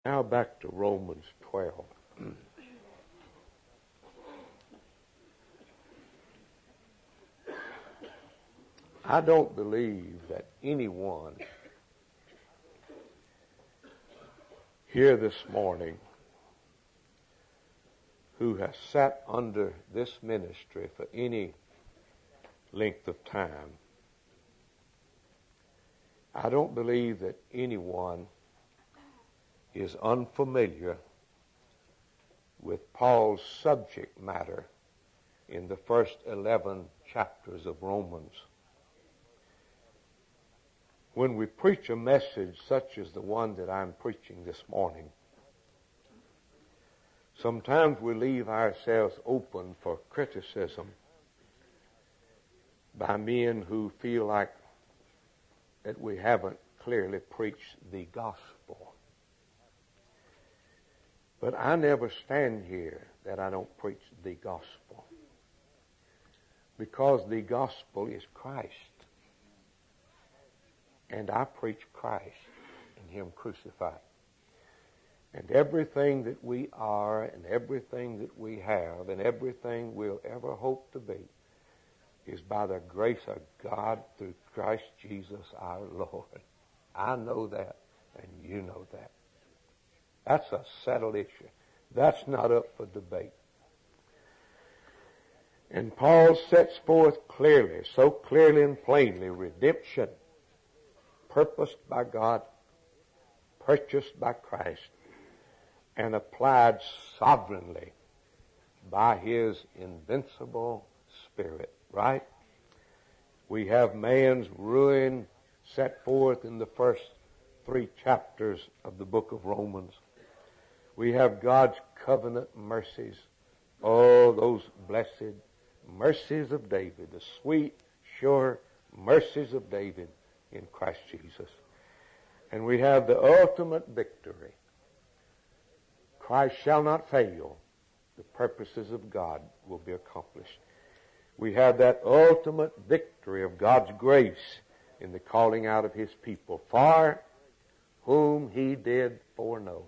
Now back to Romans 12. I don't believe that anyone here this morning who has sat under this ministry for any length of time, I don't believe that anyone is unfamiliar with Paul's subject matter in the first 11 chapters of Romans. When we preach a message such as the one that I'm preaching this morning, sometimes we leave ourselves open for criticism by men who feel like that we haven't clearly preached the gospel. But I never stand here that I don't preach the gospel, because the gospel is Christ. And I preach Christ and Him crucified. And everything that we are and everything that we have and everything we'll ever hope to be is by the grace of God through Christ Jesus our Lord. I know that, and you know that. That's a settled issue. That's not up for debate. And Paul sets forth clearly, so clearly and plainly, redemption, purposed by God, purchased by Christ, and applied sovereignly by His invincible Spirit, right? We have man's ruin set forth in the first 3 chapters of the book of Romans. We have God's covenant mercies. Oh, those blessed mercies of David, the sweet, sure mercies of David in Christ Jesus. And we have the ultimate victory. Christ shall not fail. The purposes of God will be accomplished. We have that ultimate victory of God's grace in the calling out of His people, for whom He did foreknow.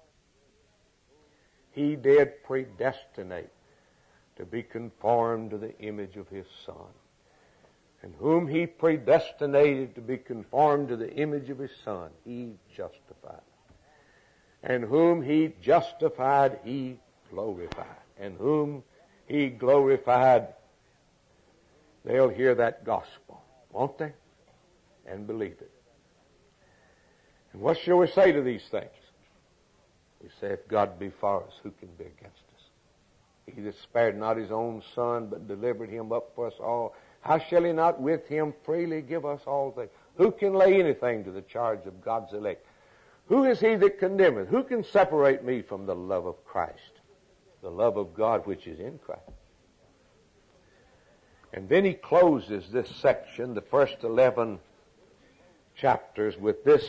He did predestinate to be conformed to the image of His Son. And whom He predestinated to be conformed to the image of His Son, He justified. And whom He justified, He glorified. And whom He glorified, they'll hear that gospel, won't they? And believe it. And what shall we say to these things? We say, if God be for us, who can be against us? He that spared not His own Son, but delivered Him up for us all, how shall He not with Him freely give us all things? Who can lay anything to the charge of God's elect? Who is He that condemneth? Who can separate me from the love of Christ? The love of God which is in Christ. And then he closes this section, the first 11 chapters, with this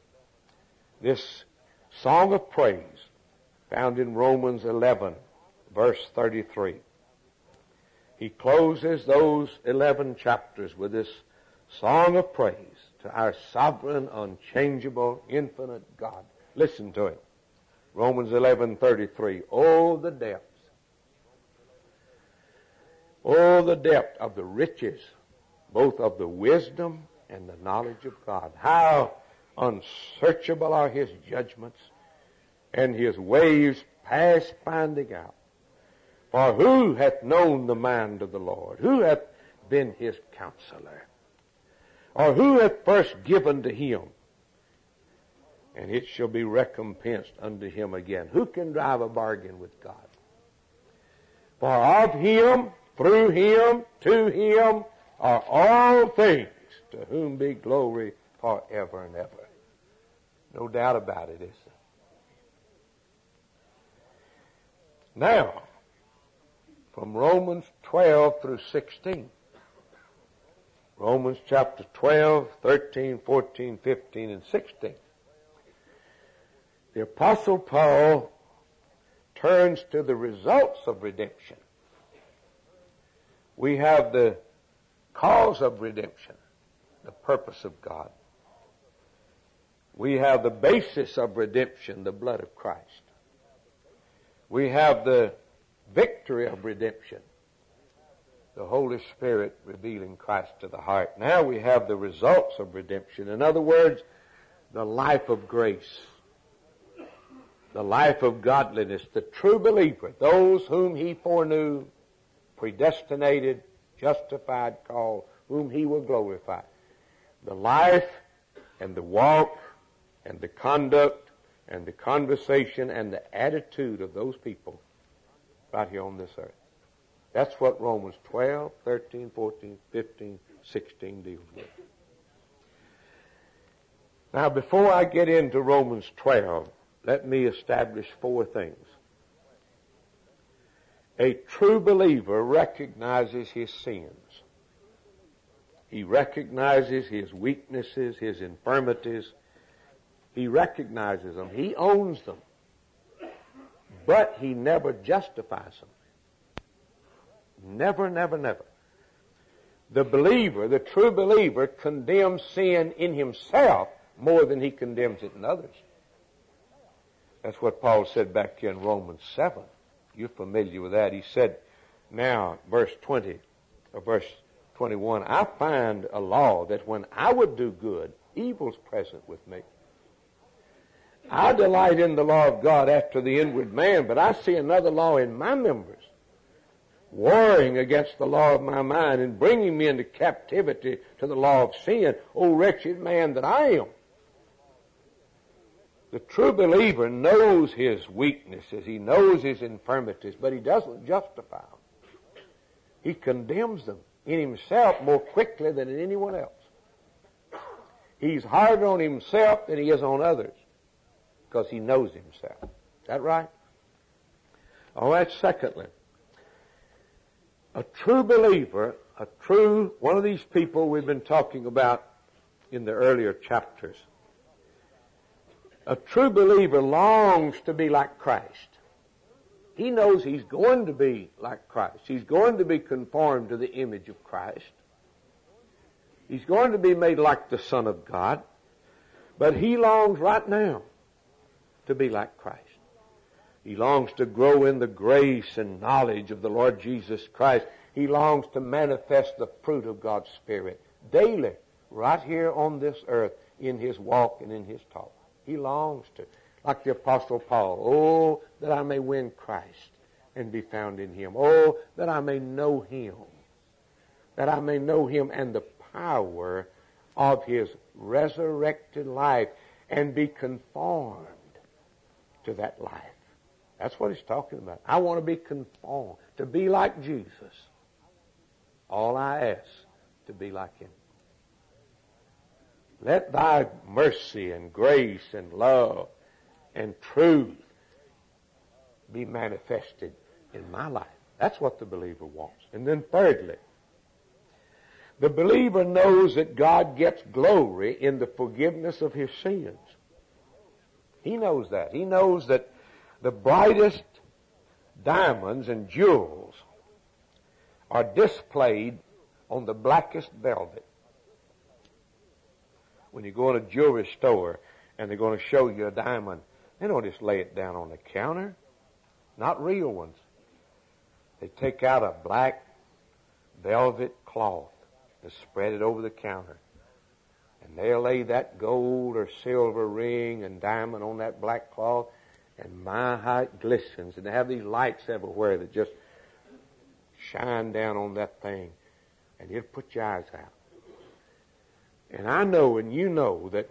song of praise found in Romans 11, verse 33. He closes those 11 chapters with this song of praise to our sovereign, unchangeable, infinite God. Listen to it. Romans 11:33. Oh, the depth of the riches, both of the wisdom and the knowledge of God. How unsearchable are His judgments, and His ways past finding out. For who hath known the mind of the Lord? Who hath been His counselor? Or who hath first given to Him? And it shall be recompensed unto him again. Who can drive a bargain with God? For of Him, through Him, to Him are all things, to whom be glory forever and ever. No doubt about it, is there? Now, from Romans 12 through 16. Romans chapter 12, 13, 14, 15, and 16. The Apostle Paul turns to the results of redemption. We have the cause of redemption, the purpose of God. We have the basis of redemption, the blood of Christ. We have the victory of redemption, the Holy Spirit revealing Christ to the heart. Now we have the results of redemption. In other words, the life of grace, the life of godliness, the true believer, those whom He foreknew, predestinated, justified, called, whom He will glorify. The life and the walk and the conduct and the conversation and the attitude of those people right here on this earth. That's what Romans 12, 13, 14, 15, 16 deals with. Now, before I get into Romans 12, let me establish four things. A true believer recognizes his sins. He recognizes his weaknesses, his infirmities. He recognizes them. He owns them. But he never justifies them. Never, never, never. The believer, the true believer, condemns sin in himself more than he condemns it in others. That's what Paul said back here in Romans 7. You're familiar with that. He said, now, verse 20, or verse 21, I find a law that when I would do good, evil's present with me. I delight in the law of God after the inward man, but I see another law in my members, warring against the law of my mind and bringing me into captivity to the law of sin. O wretched man that I am. The true believer knows his weaknesses. He knows his infirmities, but he doesn't justify them. He condemns them in himself more quickly than in anyone else. He's harder on himself than he is on others because he knows himself. Is that right? Oh, that's secondly. A true believer, one of these people we've been talking about in the earlier chapters, a true believer longs to be like Christ. He knows he's going to be like Christ. He's going to be conformed to the image of Christ. He's going to be made like the Son of God. But he longs right now to be like Christ. He longs to grow in the grace and knowledge of the Lord Jesus Christ. He longs to manifest the fruit of God's Spirit daily, right here on this earth, in his walk and in his talk. He longs to. Like the Apostle Paul, oh, that I may win Christ and be found in Him. Oh, that I may know Him. That I may know Him and the power of His resurrected life and be conformed to that life. That's what he's talking about. I want to be conformed, to be like Jesus. All I ask, to be like Him. Let Thy mercy and grace and love and truth be manifested in my life. That's what the believer wants. And then thirdly, the believer knows that God gets glory in the forgiveness of his sins. He knows that. He knows that the brightest diamonds and jewels are displayed on the blackest velvet. When you go in a jewelry store and they're going to show you a diamond, they don't just lay it down on the counter. Not real ones. They take out a black velvet cloth and spread it over the counter. And they'll lay that gold or silver ring and diamond on that black cloth, and my, how it glistens. And they have these lights everywhere that just shine down on that thing, and it'll put your eyes out. And I know and you know that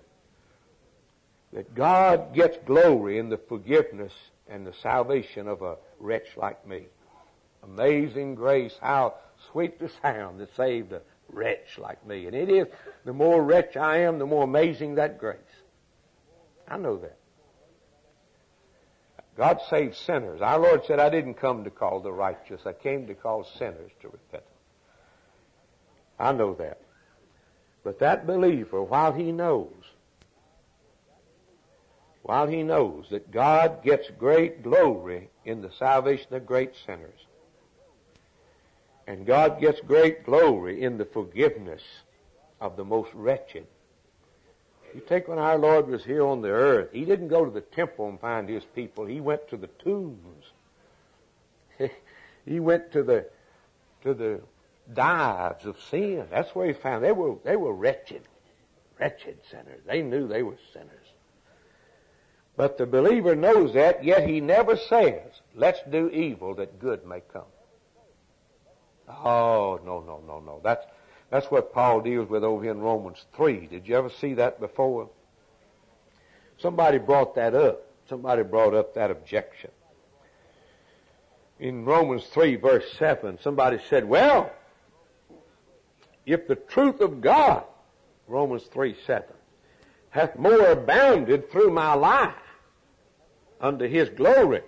God gets glory in the forgiveness and the salvation of a wretch like me. Amazing grace, how sweet the sound that saved a wretch like me. And it is, the more wretch I am, the more amazing that grace. I know that. God saves sinners. Our Lord said, I didn't come to call the righteous. I came to call sinners to repentance. I know that. But that believer, while he knows that God gets great glory in the salvation of great sinners, and God gets great glory in the forgiveness of the most wretched, You take when our Lord was here on the earth, He didn't go to the temple and find His people. He went to the tombs. He went to the dives of sin. That's where He found they were wretched sinners. They knew they were sinners. But the believer knows that, yet he never says, let's do evil that good may come. Oh, no. That's what Paul deals with over here in Romans 3. Did you ever see that before? Somebody brought that up. Somebody brought up that objection. In Romans 3 verse 7, somebody said, well, if the truth of God, Romans 3:7, hath more abounded through my life unto His glory,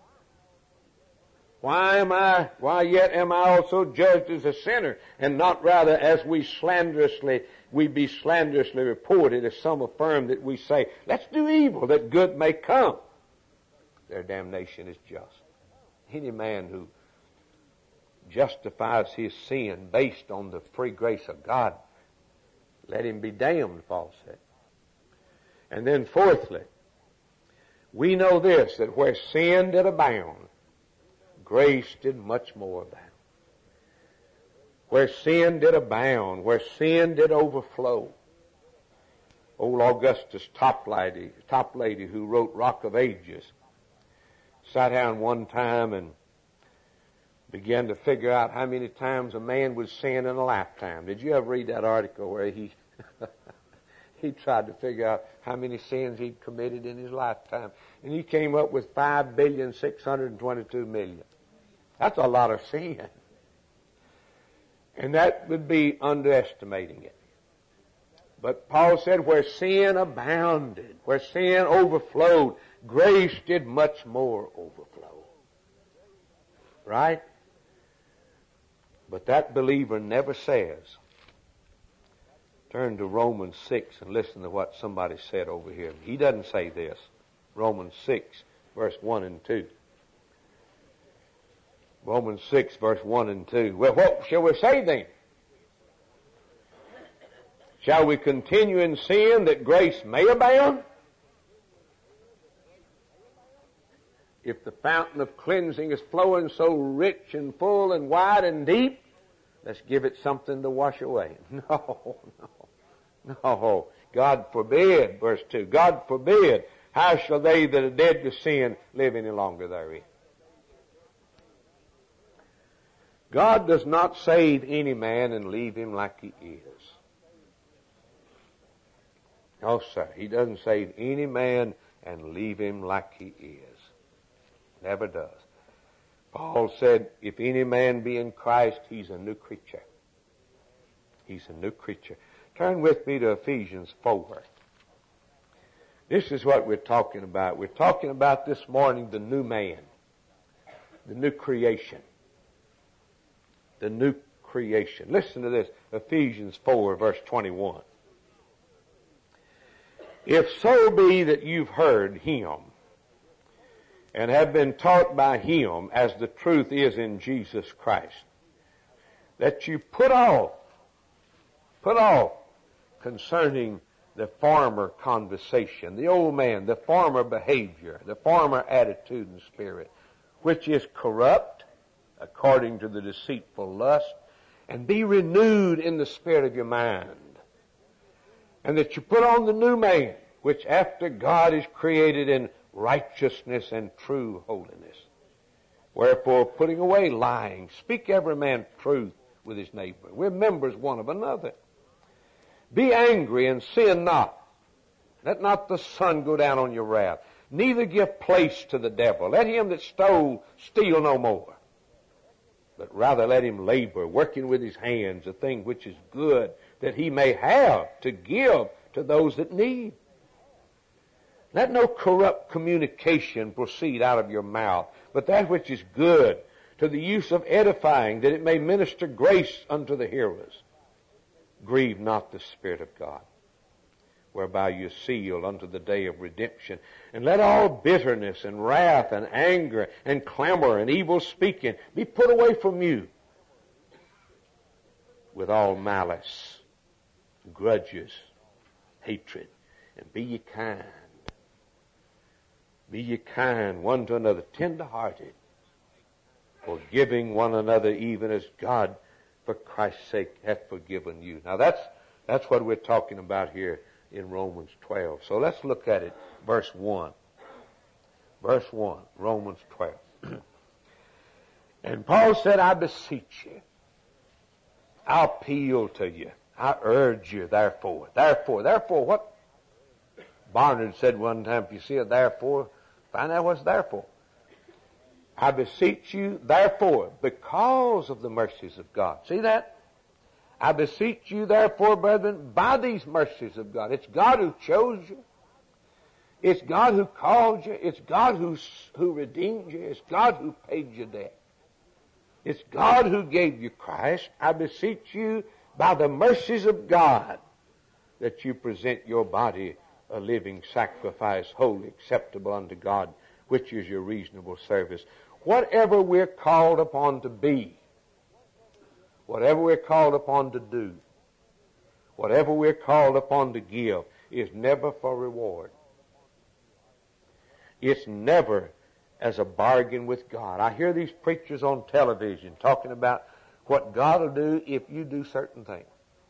why yet am I also judged as a sinner, and not rather as we be slanderously reported, as some affirm that we say, let's do evil that good may come. Their damnation is just. Any man who justifies his sin based on the free grace of God, let him be damned, Paul said. And then fourthly, we know this, that where sin did abound, grace did much more abound. Where sin did abound, where sin did overflow. Old Augustus Toplady, who wrote Rock of Ages, sat down one time and began to figure out how many times a man would sin in a lifetime. Did you ever read that article where he tried to figure out how many sins he'd committed in his lifetime? And he came up with 5,622,000,000. That's a lot of sin. And that would be underestimating it. But Paul said, where sin abounded, where sin overflowed, grace did much more overflow. Right? But that believer never says, turn to Romans 6 and listen to what somebody said over here. He doesn't say this. Romans 6, verse 1 and 2. Romans 6, verse 1 and 2. Well, what shall we say then? Shall we continue in sin that grace may abound? If the fountain of cleansing is flowing so rich and full and wide and deep, let's give it something to wash away. No. God forbid, verse 2. God forbid. How shall they that are dead to sin live any longer therein? God does not save any man and leave him like he is. No, sir. He doesn't save any man and leave him like he is. Never does. Paul said, if any man be in Christ, he's a new creature. He's a new creature. Turn with me to Ephesians 4. This is what we're talking about. We're talking about this morning the new man, the new creation. The new creation. Listen to this, Ephesians 4, verse 21. If so be that you've heard Him and have been taught by Him as the truth is in Jesus Christ, that you put off concerning the former conversation, the old man, the former behavior, the former attitude and spirit, which is corrupt according to the deceitful lust, and be renewed in the spirit of your mind. And that you put on the new man, which after God is created in righteousness and true holiness. Wherefore, putting away lying, speak every man truth with his neighbor. We're members one of another. Be angry and sin not. Let not the sun go down on your wrath. Neither give place to the devil. Let him that stole steal no more. But rather let him labor, working with his hands, a thing which is good, that he may have to give to those that need. Let no corrupt communication proceed out of your mouth, but that which is good, to the use of edifying, that it may minister grace unto the hearers. Grieve not the Spirit of God, whereby you are sealed unto the day of redemption. And let all bitterness and wrath and anger and clamor and evil speaking be put away from you, with all malice, grudges, hatred. And be ye kind. Be ye kind one to another, tender-hearted, forgiving one another even as God for Christ's sake hath forgiven you. Now that's what we're talking about here in Romans 12. So let's look at it. Verse 1. Verse 1, Romans 12. And Paul said, I beseech you, I appeal to you, I urge you, therefore. Therefore what? Barnard said one time, if you see a therefore, find out what's therefore. I beseech you, therefore, because of the mercies of God. See that? I beseech you, therefore, brethren, by these mercies of God. It's God who chose you. It's God who called you. It's God who redeemed you. It's God who paid your debt. It's God who gave you Christ. I beseech you by the mercies of God that you present your body a living sacrifice, holy, acceptable unto God, which is your reasonable service. Whatever we're called upon to be, whatever we're called upon to do, whatever we're called upon to give is never for reward. It's never as a bargain with God. I hear these preachers on television talking about what God will do if you do certain things.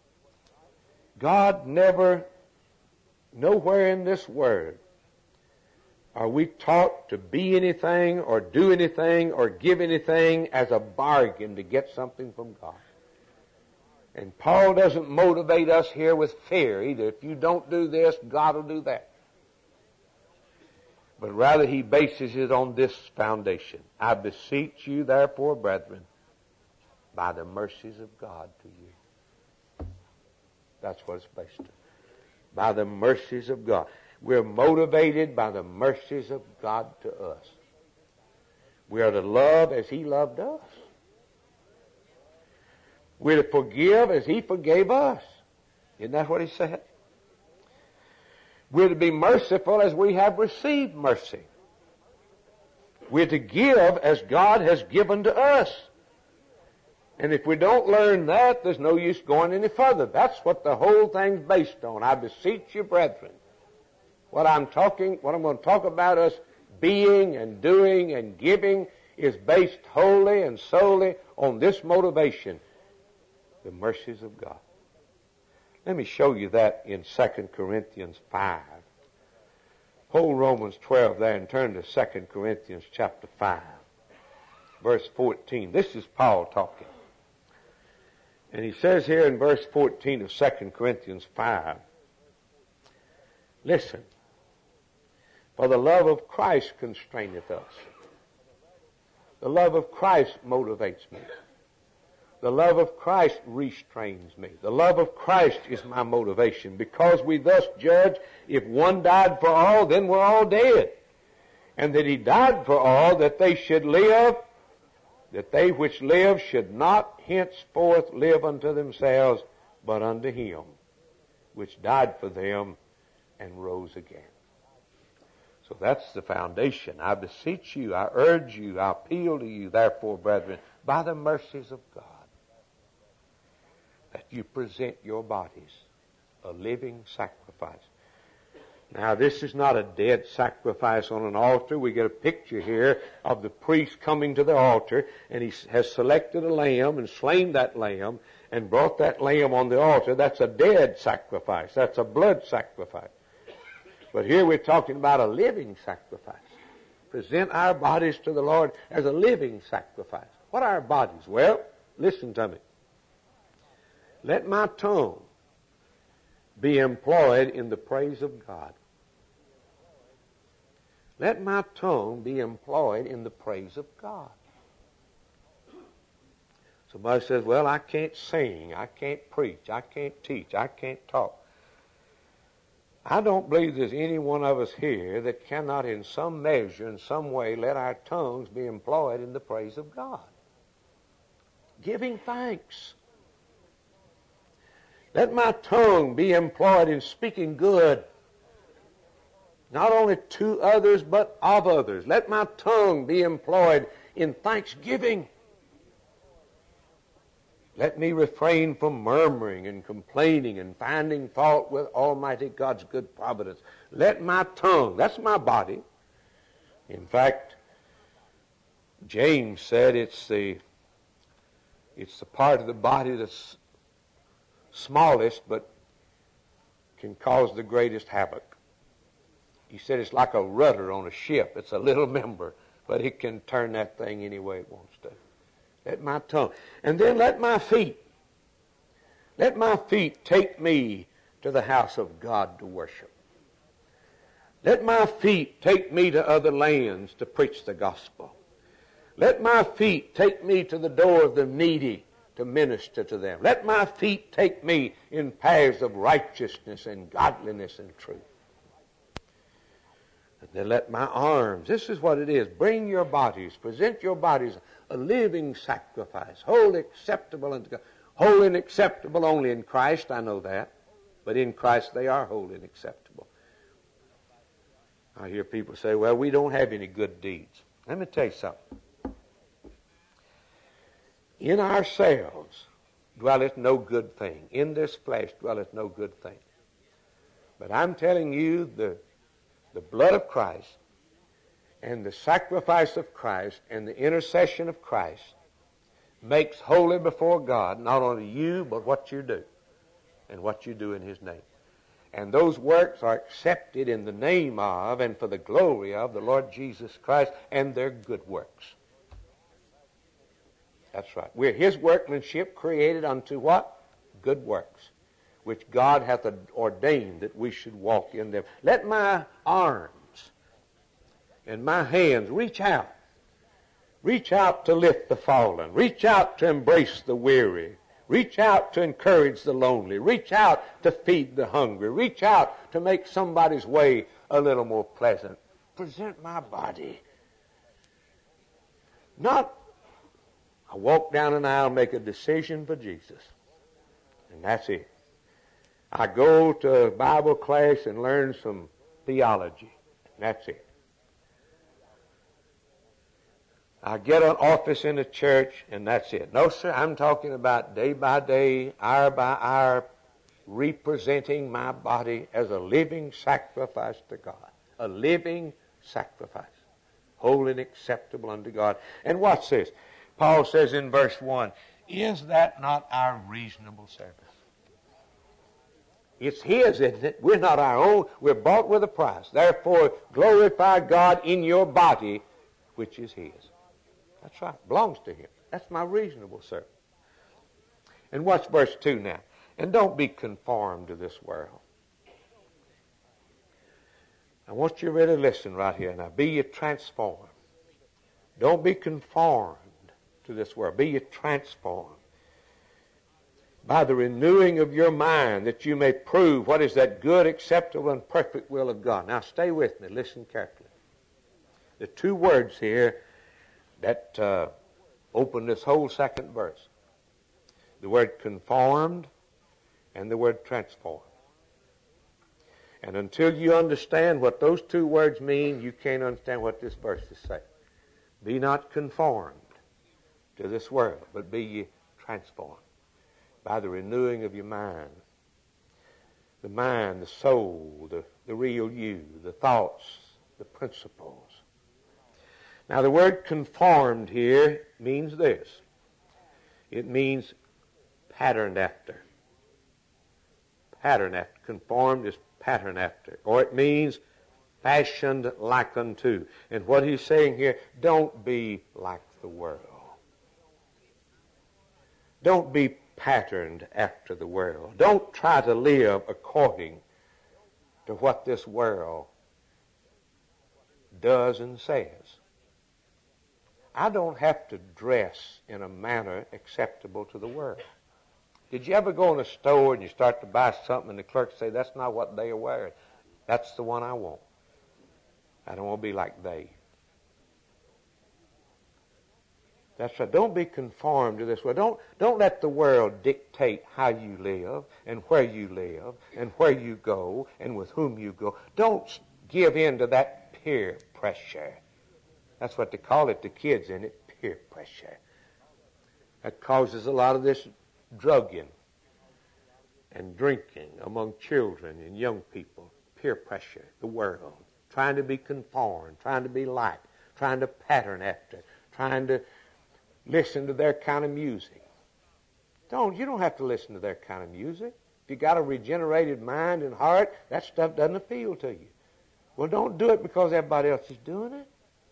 God never, nowhere in this word are we taught to be anything or do anything or give anything as a bargain to get something from God. And Paul doesn't motivate us here with fear either. If you don't do this, God will do that. But rather he bases it on this foundation. I beseech you, therefore, brethren, by the mercies of God to you. That's what it's based on. By the mercies of God. We're motivated by the mercies of God to us. We are to love as he loved us. We're to forgive as he forgave us. Isn't that what he said? We're to be merciful as we have received mercy. We're to give as God has given to us. And if we don't learn that, there's no use going any further. That's what the whole thing's based on. I beseech you, brethren. What I'm going to talk about us being and doing and giving is based wholly and solely on this motivation, the mercies of God. Let me show you that in 2 Corinthians 5. Hold Romans 12 there and turn to 2 Corinthians chapter 5, verse 14. This is Paul talking. And he says here in verse 14 of 2 Corinthians 5, listen, for the love of Christ constraineth us. The love of Christ motivates me. The love of Christ restrains me. The love of Christ is my motivation, because we thus judge, if one died for all, then we're all dead. And that he died for all, that they should live, that they which live should not henceforth live unto themselves, but unto him, which died for them and rose again. So that's the foundation. I beseech you, I urge you, I appeal to you, therefore, brethren, by the mercies of God, that you present your bodies a living sacrifice. Now, this is not a dead sacrifice on an altar. We get a picture here of the priest coming to the altar, and he has selected a lamb and slain that lamb and brought that lamb on the altar. That's a dead sacrifice. That's a blood sacrifice. But here we're talking about a living sacrifice. Present our bodies to the Lord as a living sacrifice. What are our bodies? Well, listen to me. Let my tongue be employed in the praise of God. Let my tongue be employed in the praise of God. Somebody says, well, I can't sing, I can't preach, I can't teach, I can't talk. I don't believe there's any one of us here that cannot in some measure, in some way, let our tongues be employed in the praise of God. Giving thanks. Let my tongue be employed in speaking good, not only to others, but of others. Let my tongue be employed in thanksgiving. Let me refrain from murmuring and complaining and finding fault with Almighty God's good providence. Let my tongue, that's my body. In fact, James said it's the part of the body that's smallest but can cause the greatest havoc. He said it's like a rudder on a ship. It's a little member, but it can turn that thing any way it wants to. Let my tongue. And then let my feet take me to the house of God to worship. Let my feet take me to other lands to preach the gospel. Let my feet take me to the door of the needy to minister to them. Let my feet take me in paths of righteousness and godliness and truth. And then let my arms, this is what it is, bring your bodies, present your bodies a living sacrifice, wholly acceptable unto God. Holy and acceptable only in Christ, I know that. But in Christ they are holy and acceptable. I hear people say, well, we don't have any good deeds. Let me tell you something. In ourselves dwelleth no good thing. In this flesh dwelleth no good thing. But I'm telling you, the blood of Christ and the sacrifice of Christ and the intercession of Christ makes holy before God not only you, but what you do and what you do in His name. And those works are accepted in the name of and for the glory of the Lord Jesus Christ, and they're good works. That's right. We're His workmanship created unto what? Good works, which God hath ordained that we should walk in them. Let my arms and my hands reach out. Reach out to lift the fallen. Reach out to embrace the weary. Reach out to encourage the lonely. Reach out to feed the hungry. Reach out to make somebody's way a little more pleasant. Present my body. Not, I walk down an aisle, make a decision for Jesus. And that's it. I go to Bible class and learn some theology. And that's it. I get an office in the church, and that's it. No, sir, I'm talking about day by day, hour by hour, representing my body as a living sacrifice to God. A living sacrifice, holy and acceptable unto God. And watch this. Paul says in verse 1, is that not our reasonable service? It's His, isn't it? We're not our own. We're bought with a price. Therefore, glorify God in your body, which is His. That's right. Belongs to Him. That's my reasonable service. And watch verse 2 now. And don't be conformed to this world. I want you to really listen right here now. Be ye transformed. Don't be conformed to this world. Be ye transformed by the renewing of your mind, that you may prove what is that good, acceptable, and perfect will of God. Now stay with me. Listen carefully. The two words here that open this whole second verse. The word conformed and the word transformed. And until you understand what those two words mean, you can't understand what this verse is saying. Be not conformed to this world, but be ye transformed by the renewing of your mind. The mind, the soul, the real you, the thoughts, the principles. Now the word conformed here means this. It means patterned after. Patterned after. Conformed is patterned after. Or it means fashioned like unto. And what he's saying here, don't be like the world. Don't be patterned after the world. Don't try to live according to what this world does and says. I don't have to dress in a manner acceptable to the world. Did you ever go in a store and you start to buy something and the clerk say, that's not what they are wearing. That's the one I want. I don't want to be like they. That's right. Don't be conformed to this world. Don't let the world dictate how you live and where you live and where you go and with whom you go. Don't give in to that peer pressure. That's what they call it, the kids in it, peer pressure. That causes a lot of this drugging and drinking among children and young people, peer pressure, the world, trying to be conformed, trying to be like, trying to pattern after, trying to listen to their kind of music. You don't have to listen to their kind of music. If you got a regenerated mind and heart, that stuff doesn't appeal to you. Well, don't do it because everybody else is doing it.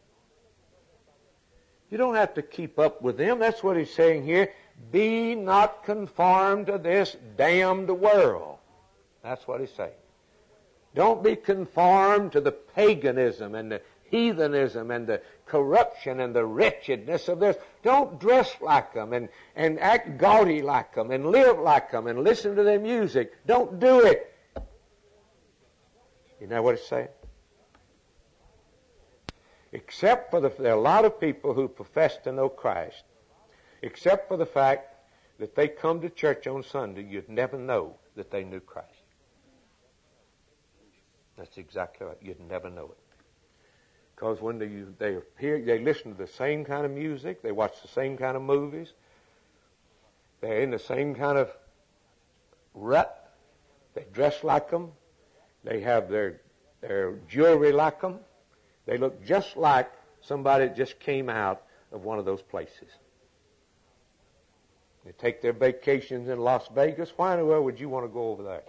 You don't have to keep up with them. That's what he's saying here. Be not conformed to this damned world. That's what he's saying. Don't be conformed to the paganism and the heathenism and the corruption and the wretchedness of this. Don't dress like them and act gaudy like them and live like them and listen to their music. Don't do it. You know what it's saying? Except for there are a lot of people who profess to know Christ, except for the fact that they come to church on Sunday, you'd never know that they knew Christ. That's exactly right. You'd never know it. Because when they appear, they listen to the same kind of music, they watch the same kind of movies, they're in the same kind of rut, they dress like them, they have their jewelry like them, they look just like somebody that just came out of one of those places. They take their vacations in Las Vegas. Why in the world would you want to go over there?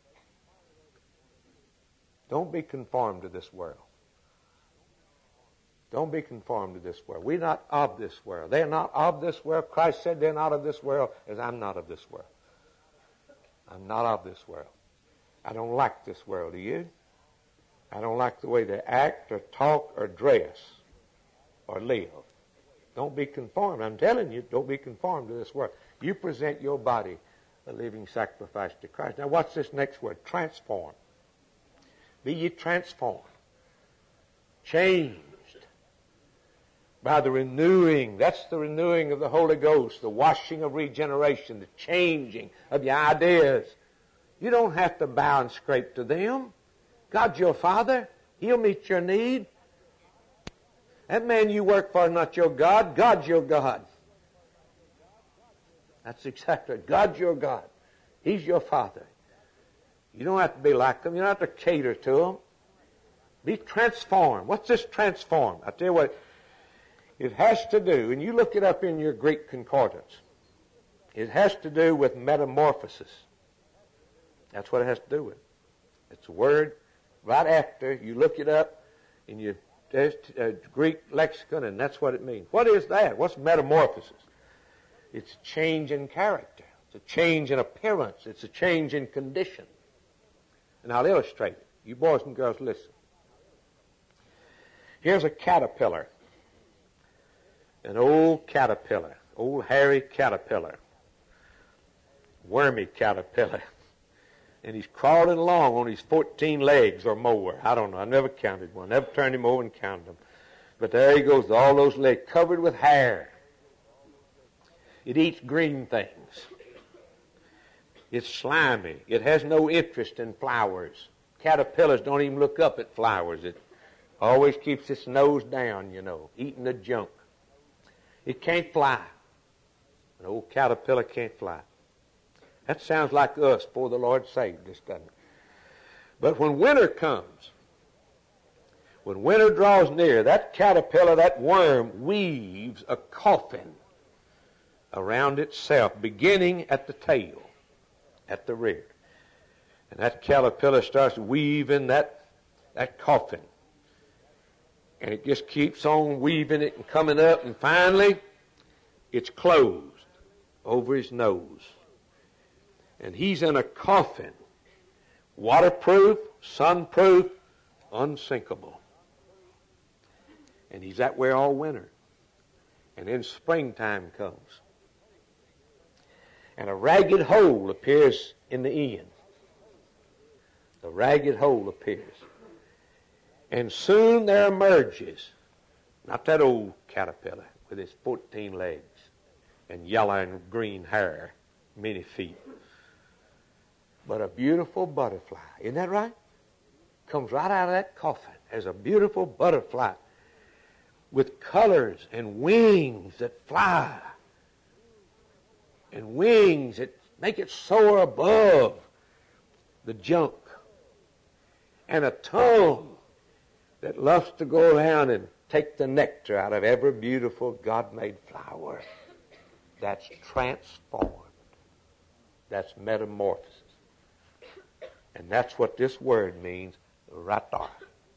Don't be conformed to this world. Don't be conformed to this world. We're not of this world. They're not of this world. Christ said they're not of this world, as I'm not of this world. I'm not of this world. I don't like this world, do you? I don't like the way they act or talk or dress or live. Don't be conformed. I'm telling you, don't be conformed to this world. You present your body a living sacrifice to Christ. Now what's this next word? Transform. Be ye transformed. Changed by the renewing. That's the renewing of the Holy Ghost, the washing of regeneration, the changing of your ideas. You don't have to bow and scrape to them. God's your Father. He'll meet your need. That man you work for is not your God. God's your God. That's exactly it. God's your God. He's your Father. You don't have to be like them. You don't have to cater to them. Be transformed. What's this transform? I'll tell you what it has to do, and you look it up in your Greek concordance. It has to do with metamorphosis. That's what it has to do with. It's a word right after you look it up in your Greek lexicon, and that's what it means. What is that? What's metamorphosis? It's a change in character. It's a change in appearance. It's a change in condition. And I'll illustrate it. You boys and girls, listen. Here's a caterpillar. An old caterpillar. Old hairy caterpillar. Wormy caterpillar. And he's crawling along on his 14 legs or more. I don't know. I never counted one. Never turned him over and counted them. But there he goes, all those legs covered with hair. It eats green things. It's slimy. It has no interest in flowers. Caterpillars don't even look up at flowers. It always keeps its nose down, eating the junk. It can't fly. An old caterpillar can't fly. That sounds like us before the Lord saved us, doesn't it? But when winter comes, when winter draws near, that caterpillar, that worm, weaves a coffin around itself, beginning at the tail, at the rear. And that caterpillar starts weaving that coffin. And it just keeps on weaving it and coming up, and finally, it's closed over his nose. And he's in a coffin, waterproof, sunproof, unsinkable. And he's that way all winter. And then springtime comes. And a ragged hole appears in the end. The ragged hole appears. And soon there emerges, not that old caterpillar with his 14 legs and yellow and green hair, many feet, but a beautiful butterfly. Isn't that right? Comes right out of that coffin as a beautiful butterfly with colors and wings that fly. and wings that make it soar above the junk, and a tongue that loves to go around and take the nectar out of every beautiful God-made flower. That's transformed. That's metamorphosis. And that's what this word means right there.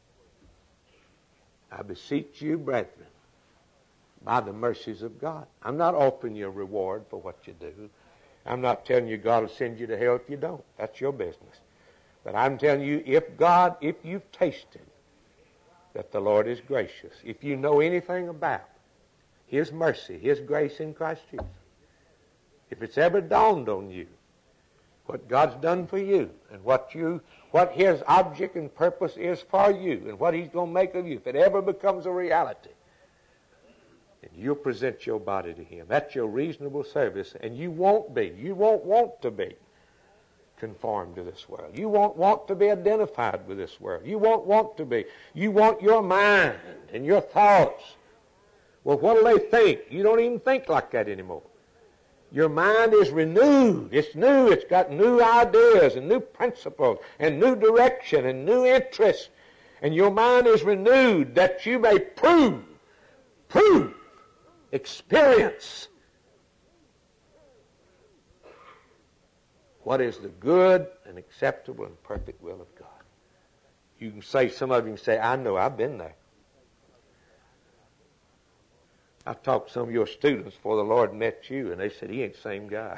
I beseech you, brethren, by the mercies of God. I'm not offering you a reward for what you do. I'm not telling you God will send you to hell if you don't. That's your business. But I'm telling you, if you've tasted that the Lord is gracious, if you know anything about His mercy, His grace in Christ Jesus, if it's ever dawned on you what God's done for you and what His object and purpose is for you and what He's going to make of you, if it ever becomes a reality, then you'll present your body to Him. That's your reasonable service, and you won't want to be conformed to this world. You won't want to be identified with this world. You won't want to be. You want your mind and your thoughts. Well, what do they think? You don't even think like that anymore. Your mind is renewed. It's new. It's got new ideas and new principles and new direction and new interests. And your mind is renewed that you may prove, experience what is the good and acceptable and perfect will of God. You can say, some of you can say, I know, I've been there. I talked to some of your students before the Lord met you, and they said, he ain't the same guy.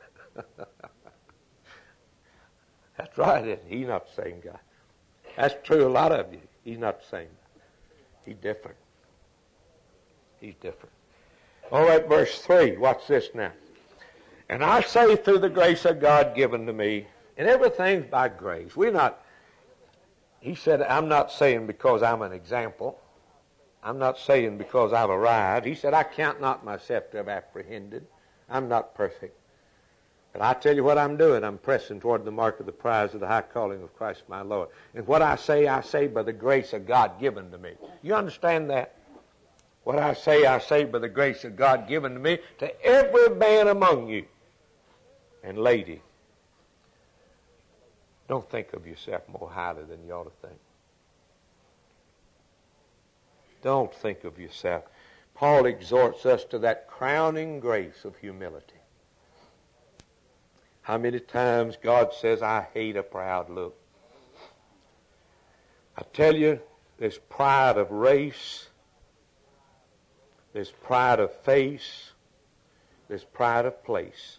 That's right, isn't he? He's not the same guy. That's true, a lot of you. He's not the same guy. He's different. He's different. All right, verse 3. Watch this now. And I say through the grace of God given to me, and everything's by grace. He said, I'm not saying because I'm an example. I'm not saying because I've arrived. He said, I count not myself to have apprehended. I'm not perfect. But I tell you what I'm doing. I'm pressing toward the mark of the prize of the high calling of Christ my Lord. And what I say by the grace of God given to me. You understand that? What I say by the grace of God given to me, to every man among you. And lady, don't think of yourself more highly than you ought to think. Don't think of yourself. Paul exhorts us to that crowning grace of humility. How many times God says, I hate a proud look. I tell you, there's pride of race, there's pride of face, there's pride of place.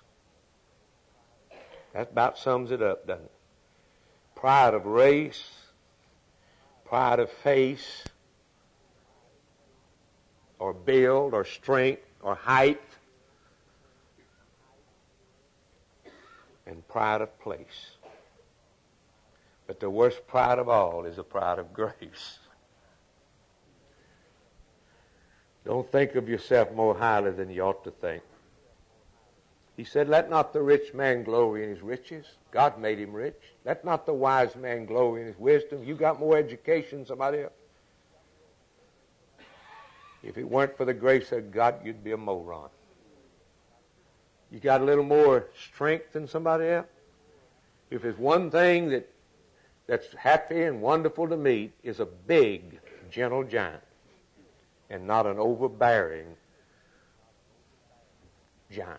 That about sums it up, doesn't it? Pride of race, pride of face, or build, or strength, or height, and pride of place. But the worst pride of all is the pride of grace. Don't think of yourself more highly than you ought to think. He said, let not the rich man glory in his riches. God made him rich. Let not the wise man glory in his wisdom. You got more education than somebody else. If it weren't for the grace of God, you'd be a moron. You got a little more strength than somebody else. If there's one thing that's happy and wonderful to meet, is a big, gentle giant, and not an overbearing giant.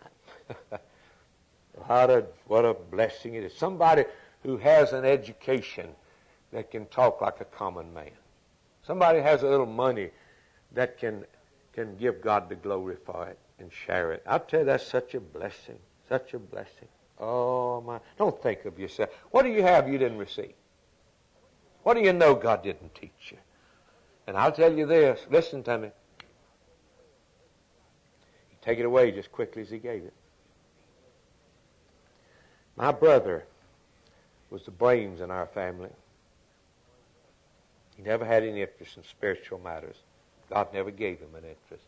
What a blessing it is. Somebody who has an education that can talk like a common man. Somebody has a little money that can give God the glory for it and share it. I tell you, that's such a blessing. Such a blessing. Oh, my. Don't think of yourself. What do you have you didn't receive? What do you know God didn't teach you? And I'll tell you this. Listen to me. You take it away just quickly as He gave it. My brother was the brains in our family. He never had any interest in spiritual matters. God never gave him an interest.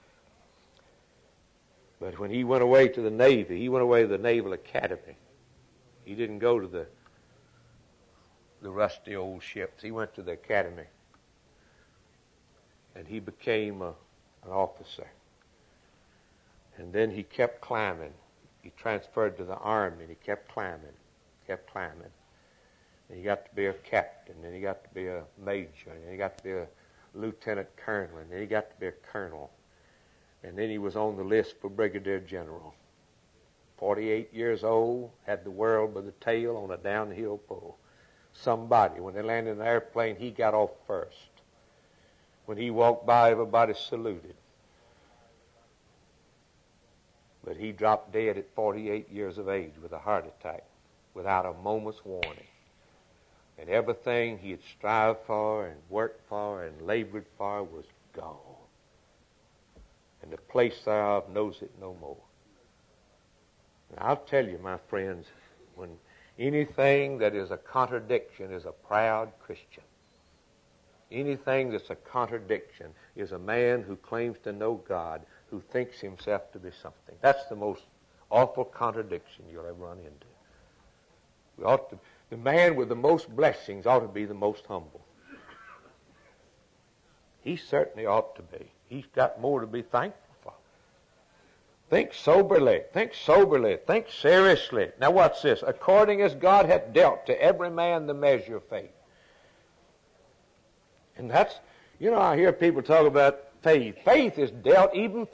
But when he went away to the Navy, he went away to the Naval Academy. He didn't go to the rusty old ships. He went to the academy. And he became an officer. And then he kept climbing. he transferred to the Army, and he kept climbing. And he got to be a captain, and he got to be a major, and he got to be a lieutenant colonel, and then he got to be a colonel. And then he was on the list for brigadier general. 48 years old, had the world by the tail on a downhill pull. Somebody, when they landed in the airplane, he got off first. When he walked by, everybody saluted. But he dropped dead at 48 years of age with a heart attack without a moment's warning. And everything he had strived for and worked for and labored for was gone. And the place thereof knows it no more. And I'll tell you, my friends, when anything that is a contradiction is a proud Christian. Anything that's a contradiction is a man who claims to know God, who thinks himself to be something. That's the most awful contradiction you'll ever run into. The man with the most blessings ought to be the most humble. He certainly ought to be. He's got more to be thankful for. Think soberly, think seriously. Now what's this? According as God hath dealt to every man the measure of faith. And that's, I hear people talk about faith. Faith is dealt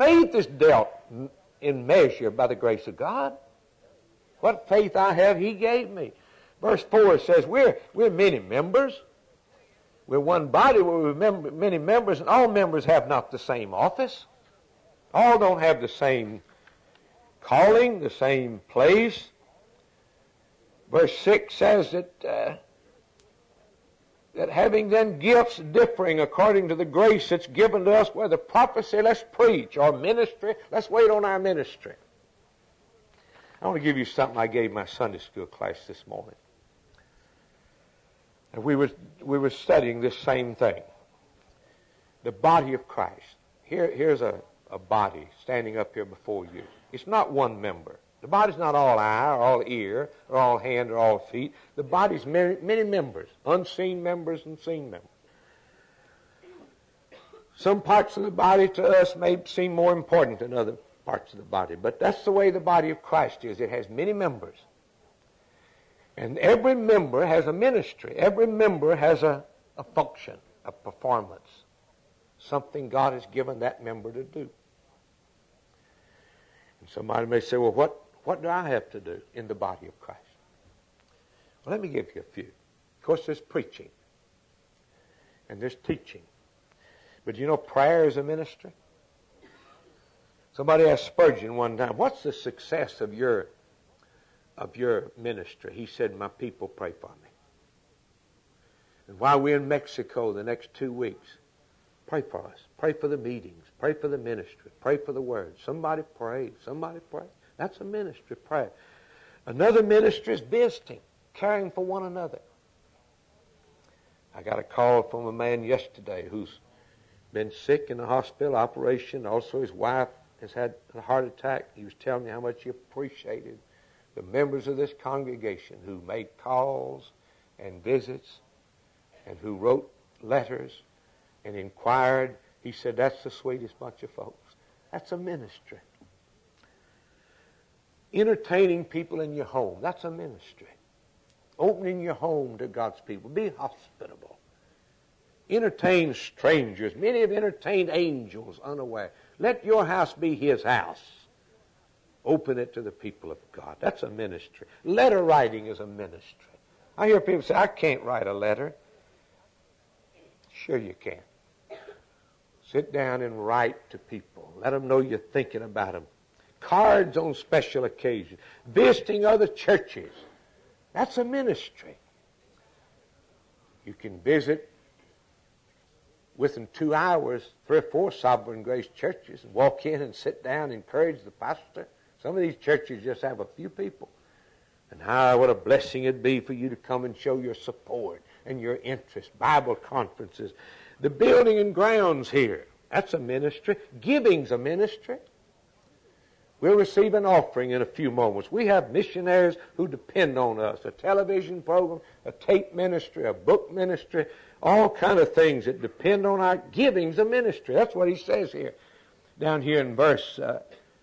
in measure by the grace of God. What faith I have, He gave me. Verse 4 says, we're many members. We're one body, we're many members, and all members have not the same office. All don't have the same calling, the same place. Verse 6 says that having then gifts differing according to the grace that's given to us, whether prophecy, let's preach, or ministry, let's wait on our ministry. I want to give you something I gave my Sunday school class this morning. And we were studying this same thing. The body of Christ. Here's a body standing up here before you. It's not one member. The body's not all eye, or all ear, or all hand, or all feet. The body's many members, unseen members and seen members. Some parts of the body to us may seem more important than other parts of the body, but that's the way the body of Christ is. It has many members. And every member has a ministry. Every member has a function, a performance, something God has given that member to do. And somebody may say, well, what do I have to do in the body of Christ? Well, let me give you a few. Of course, there's preaching. And there's teaching. But prayer is a ministry. Somebody asked Spurgeon one time, what's the success of your ministry? He said, my people pray for me. And while we're in Mexico the next 2 weeks, pray for us. Pray for the meetings. Pray for the ministry. Pray for the word. Somebody pray. That's a ministry, prayer. Another ministry is visiting, caring for one another. I got a call from a man yesterday who's been sick in the hospital operation. Also, his wife has had a heart attack. He was telling me how much he appreciated the members of this congregation who made calls and visits and who wrote letters and inquired. He said, that's the sweetest bunch of folks. That's a ministry. Entertaining people in your home, that's a ministry. Opening your home to God's people. Be hospitable. Entertain strangers. Many have entertained angels unaware. Let your house be His house. Open it to the people of God. That's a ministry. Letter writing is a ministry. I hear people say, I can't write a letter. Sure you can. Sit down and write to people. Let them know you're thinking about them. Cards on special occasions. Visiting other churches. That's a ministry. You can visit within 2 hours 3 or 4 Sovereign Grace churches and walk in and sit down and encourage the pastor. Some of these churches just have a few people. And what a blessing it'd be for you to come and show your support and your interest. Bible conferences. The building and grounds here. That's a ministry. Giving's a ministry. We'll receive an offering in a few moments. We have missionaries who depend on us. A television program, a tape ministry, a book ministry, all kind of things that depend on our giving's a ministry. That's what he says here. Down here in verse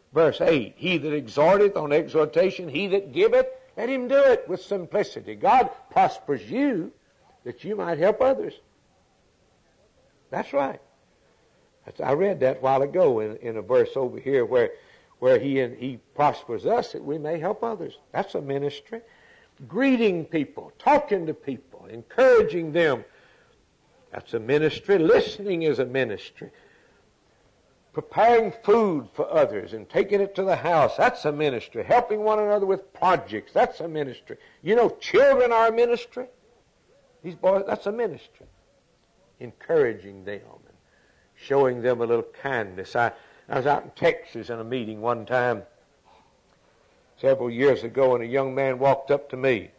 Verse 8, he that exhorteth on exhortation, he that giveth, let him do it with simplicity. God prospers you that you might help others. That's right. I read that a while ago in a verse over here where he prospers us that we may help others. That's a ministry. Greeting people, talking to people, encouraging them. That's a ministry. Listening is a ministry. Preparing food for others and taking it to the house, that's a ministry. Helping one another with projects, that's a ministry. You know, children are a ministry. These boys, that's a ministry. Encouraging them and showing them a little kindness. I was out in Texas in a meeting one time several years ago, and a young man walked up to me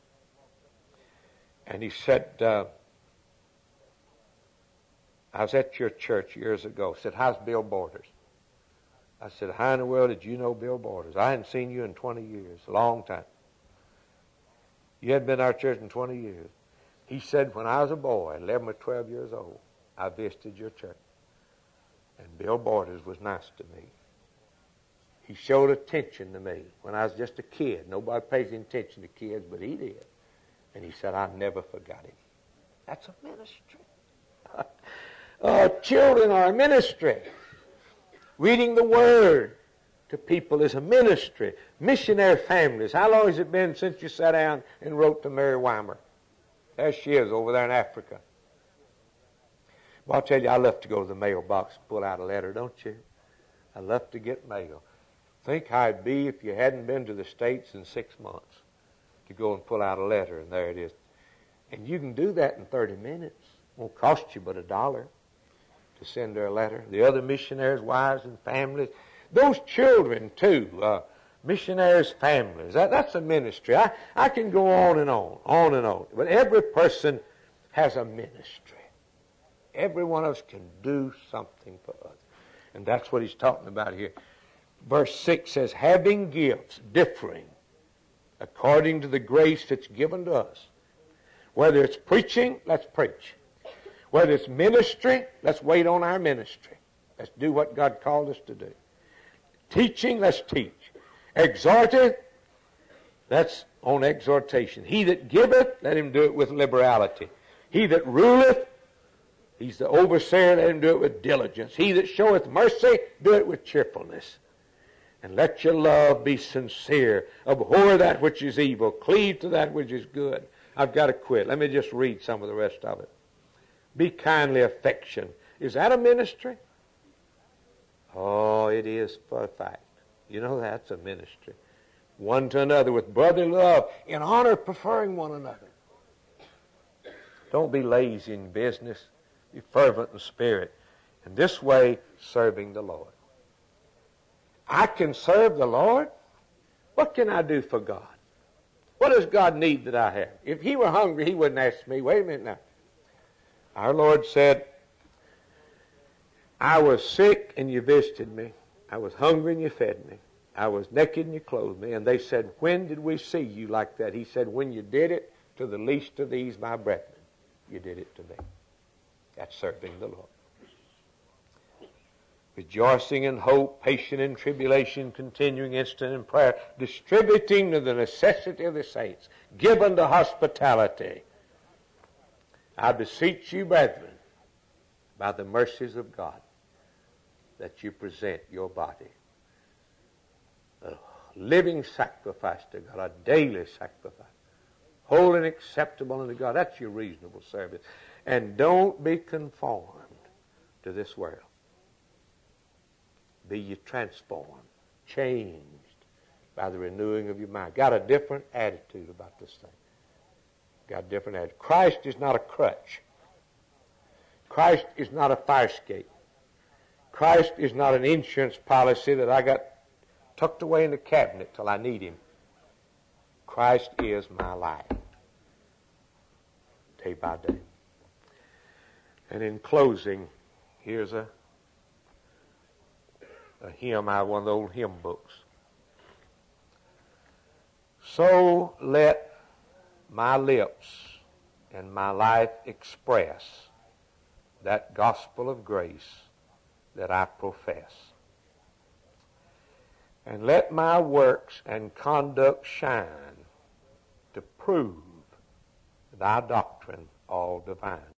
and he said, I was at your church years ago. Said, how's Bill Borders? I said, how in the world did you know Bill Borders? I hadn't seen you in 20 years, a long time. You hadn't been to our church in 20 years. He said, when I was a boy, 11 or 12 years old, I visited your church. And Bill Borders was nice to me. He showed attention to me when I was just a kid. Nobody pays attention to kids, but he did. And he said, I never forgot him. That's a ministry. Children are a ministry. Reading the Word to people is a ministry. Missionary families. How long has it been since you sat down and wrote to Mary Weimer? There she is over there in Africa. Well, I'll tell you, I love to go to the mailbox and pull out a letter, don't you? I love to get mail. Think how it'd be if you hadn't been to the States in 6 months to go and pull out a letter, and there it is. And you can do that in 30 minutes. It won't cost you but $1 to send her a letter. The other missionaries' wives and families, those children too, missionaries' families, that's a ministry. I can go on and on. But every person has a ministry. Every one of us can do something for others. And that's what he's talking about here. Verse 6 says, having gifts differing according to the grace that's given to us. Whether it's preaching, let's preach. Whether it's ministry, let's wait on our ministry. Let's do what God called us to do. Teaching, let's teach. Exhorting, that's on exhortation. He that giveth, let him do it with liberality. He that ruleth, he's the overseer, let him do it with diligence. He that showeth mercy, do it with cheerfulness. And let your love be sincere. Abhor that which is evil. Cleave to that which is good. I've got to quit. Let me just read some of the rest of it. Be kindly affection. Is that a ministry? Oh, it is for a fact. You know, that's a ministry. One to another with brotherly love, in honor preferring one another. Don't be lazy in business. Be fervent in spirit. And this way, serving the Lord. I can serve the Lord. What can I do for God? What does God need that I have? If he were hungry, he wouldn't ask me, wait a minute now. Our Lord said, I was sick and you visited me. I was hungry and you fed me. I was naked and you clothed me. And they said, when did we see you like that? He said, when you did it to the least of these, my brethren, you did it to me. That's serving the Lord. Rejoicing in hope, patient in tribulation, continuing instant in prayer, distributing to the necessity of the saints, given to hospitality. I beseech you, brethren, by the mercies of God, that you present your body a living sacrifice to God, a daily sacrifice, holy and acceptable unto God. That's your reasonable service. And don't be conformed to this world. Be ye transformed, changed by the renewing of your mind. Got a different attitude about this thing. Got a different attitude. Christ is not a crutch. Christ is not a fire escape. Christ is not an insurance policy that I got tucked away in the cabinet till I need him. Christ is my life, day by day. And in closing, here's a hymn out of one of the old hymn books. So let my lips and my life express that gospel of grace that I profess. and let my works and conduct shine to prove thy doctrine all divine.